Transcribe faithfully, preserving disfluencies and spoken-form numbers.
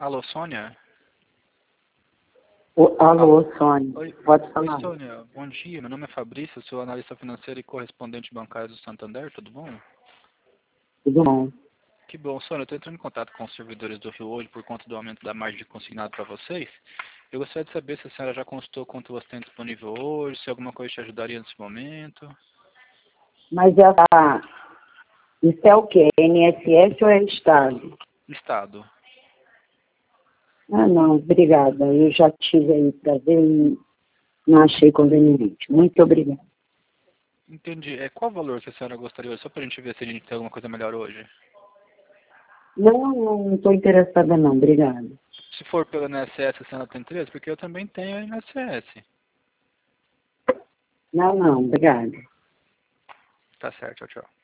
Alô, Sônia? O, alô, Sônia. Oi, Pode falar. oi, Sônia. Bom dia. Meu nome é Fabrício, sou analista financeiro e correspondente bancário do Santander. Tudo bom? Tudo bom? Que bom, Sônia. Eu estou entrando em contato com os servidores do Rio hoje por conta do aumento da margem de consignado para vocês. Eu gostaria de saber se a senhora já consultou quanto você tem disponível hoje, se alguma coisa te ajudaria nesse momento. Mas essa, isso é o quê? N S S ou é Estado? Estado. Ah, não, obrigada. Eu já tive aí para ver e não achei conveniente. Muito obrigada. Entendi. É, qual valor que a senhora gostaria hoje? Só para a gente ver se a gente tem alguma coisa melhor hoje. Não, não estou interessada não, obrigada. Se for pelo I N S S, a senhora tem interesse? Porque eu também tenho I N S S. Não, não, obrigada. Tá certo, tchau, tchau.